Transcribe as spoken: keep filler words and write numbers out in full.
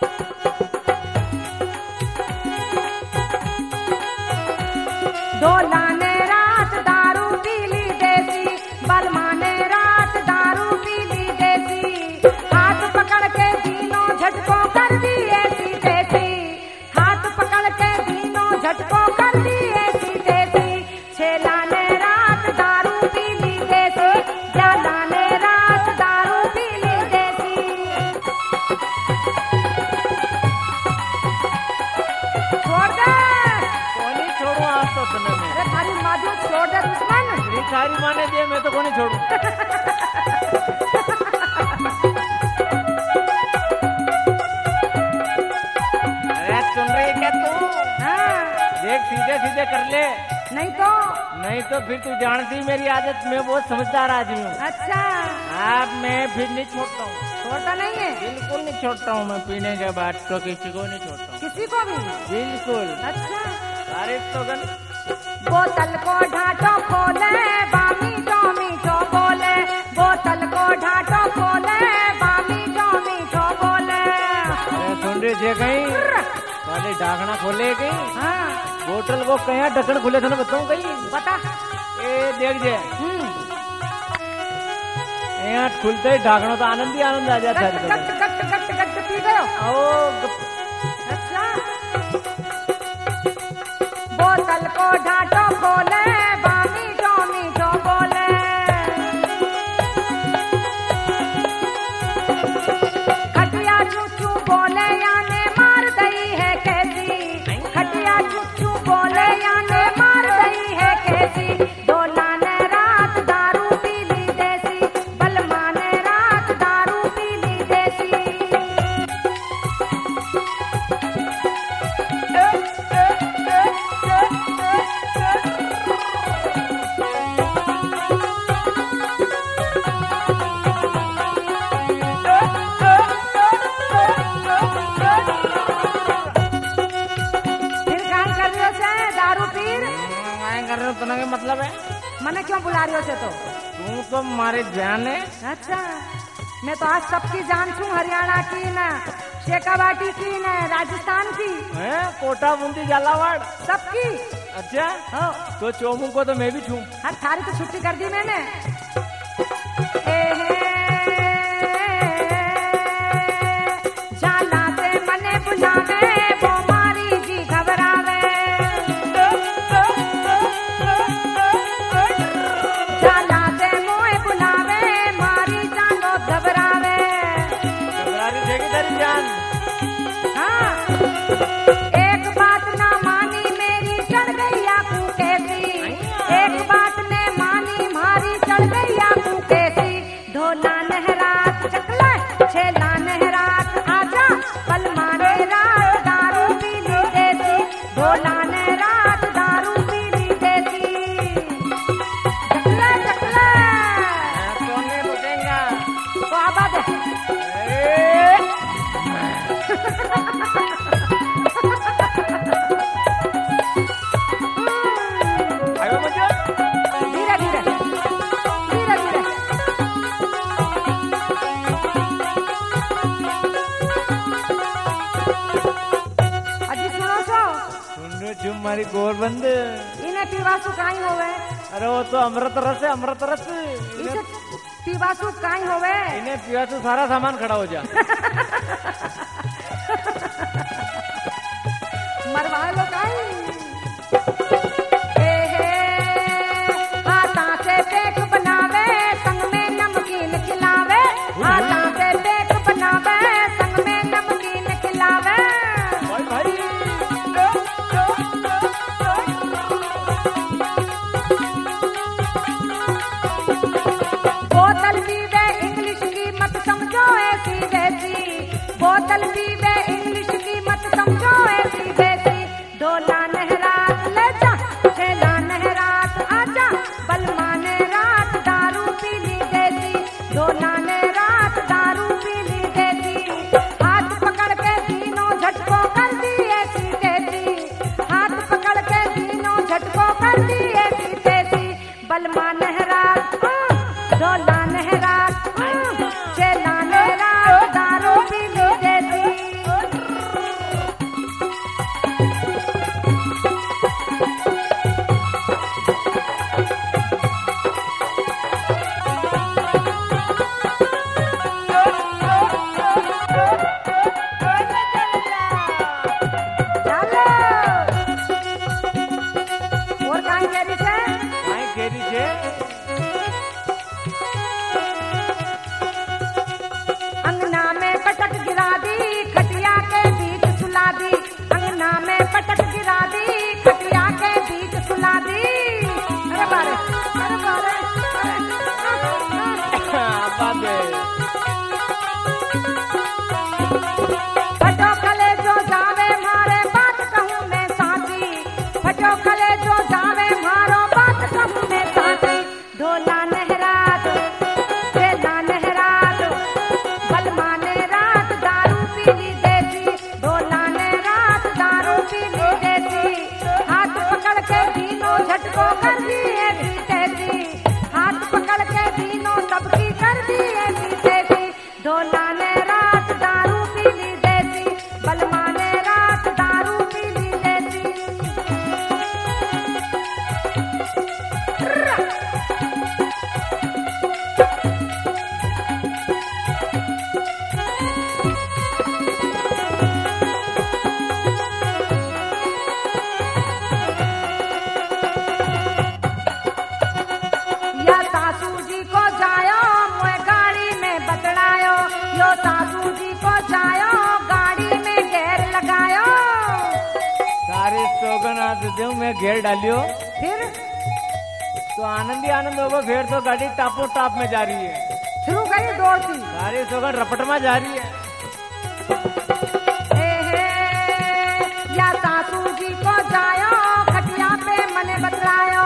ढोला ने रात दारू पी ली देसी, बलमा ने रात दारू पी ली देसी, हाथ पकड़ के तीनों झटकों कर दी ऐसी तैसी, हाथ पकड़ के तीनों झटकों कर दी ऐसी तैसी, छेला ने रात दारू पी ली देसी, जाला ने रात दारू पी ली देसी। छोड़ दे, कोनी छोड़ू आज तो तुम्हें मैं। अरे थारी माधु छोड़ दे दुश्मन। मेरी सारी माने दिए मैं तो कोनी छोड़ू। अरे सुन रही क्या तू? हाँ, देख सीधे सीधे कर ले, नहीं तो नहीं तो फिर तू जानती मेरी आदत, मैं बहुत समझदार आदमी हूँ। अच्छा अब मैं फिर नहीं छोड़ता हूँ, छोड़ता नहीं है बिल्कुल नहीं छोड़ता हूँ मैं। पीने के बाद तो किसी को नहीं छोड़ता हूँ, किसी को भी। बिल्कुल। अच्छा तारीफ तो गन। बोतल को ढाटो खोले, बामी टोमी टो बोले, बोतल को ढाटो खोले, बामी टोमी टो बोले। अरे सुन रही थी कहीं साले ढाकना खोले कहीं, हाँ बोतल को कहीं ढक्कन खुले थे ना, बताऊँ कहीं। बता। ए देख जे हम्म यहाँ खुलते ही ढाकना तो आनंद ही आनंद आ जाता गट है। गट गट गट गट पी गयो। आओ गप- अच्छा बोतल को ढाटो खोले, बामी टोमी टो बोले। खटिया चूचू बोले याने मार दई है कैसी, खटिया चूचू बोले याने मार दई है कैसी, ढोला ने रात दारू पी ली देसी, बलमा ने रात दारू पी ली देसी। फिर काम कर रही हो से दारू पीर, मैं कर रहा हूँ तो मतलब है मने क्यों बुला रही हो से तो? तू तो हमारी जान है। अच्छा मैं तो आज सबकी जान छू, हरियाणा की न शेखावाटी की न राजस्थान की, हैं? कोटा बूंदी झालावाड़ सबकी। अच्छा हो तो चोमू को तो मैं भी छू। हर थारी तो छुट्टी कर दी मैंने। ए हे, जाला से मने बुलावे, वो मारी जी घबरावे, जाला से मोए बुलावे, मारी जानो घबरावे। घबरारी देगी तेरी जान। हाँ एक बात ना मानी मेरी, चढ़ गई आंखों कैसी, एक बात ने मानी मारी, चढ़ गई आंखों कैसी, ढोला नहरात चकले, छेला नहरात आजा, बलमा ने रात दारू पी ली देसी, ढोला ने रात दारू पी ली देसी। चकले चकले मैं तो नहीं रुकेगा। तो आबाद है। ए! आयो मुझे। धीरे धीरे धीरे धीरे। अजी सुनो सो, सुन रहे जो हमारी गोरबंद। इन्हें पीवासु काई होवे, अरे वो तो अमृत रस है, अमृत रस। इसे इन्हें पीवासु काई होवे। इन्हें पिया तो सारा सामान खड़ा हो जा। मरवा लो काई। हे हे हाथा से देख बनावे, संग में नमकीन खिलावे, हाथा से देख बनावे, संग में नमकीन खिलावे। भाई भाई बोतल पीवे इंग्लिश की मत समझो ऐसी वैसी, बोतल पीवे इंग्लिश की मत समझो ऐसी वैसी, ढोला नहरात ले जा, छेला नहरात आजा, बलमा ने रात दारू पी ली देसी, ढोला ने रात दारू पी ली देसी, हाथ पकड़ के तीनों झटकों कर दी ऐसी तैसी, हाथ पकड़ के तीनों झटकों कर दी ऐसी तैसी, बलमा नहरात ढोला नहरात, छेला नहरात दारू पी ली देसी। बे। फटो खले जो जावे मारे बात कहूँ मैं साथी, फटो खले जो जावे मारो बात कहूँ मैं साथी। ढोला नहरा दो, बेला नहरा दो, बलमा ने रात दारू पी ली देसी, ढोला ने रात दारू पी ली देसी। हाथ पकड़ के दीनों झटको कर दिए भी देसी, हाथ पकड़ के दीनों सबकी कर दिए भी देसी। ढोला ने रात दारू पी ली देसी, बलमा ने रात दारू पी ली देसी। या सासू जी को जायो मोए गाड़ी में बतलायो, यो सासू जी को जायो गाड़ी में घेर लगायो। सारे सोगन आज देव में घेर डालियो फिर तो आनंद ही आनंद होगा। फिर तो गाड़ी टापो टाप में जा रही है, शुरू करी दौड़ती। सारे सोगन रपट में जा रही है। हे हे, या सासू जी को जायो खटिया पे मने बतलायो,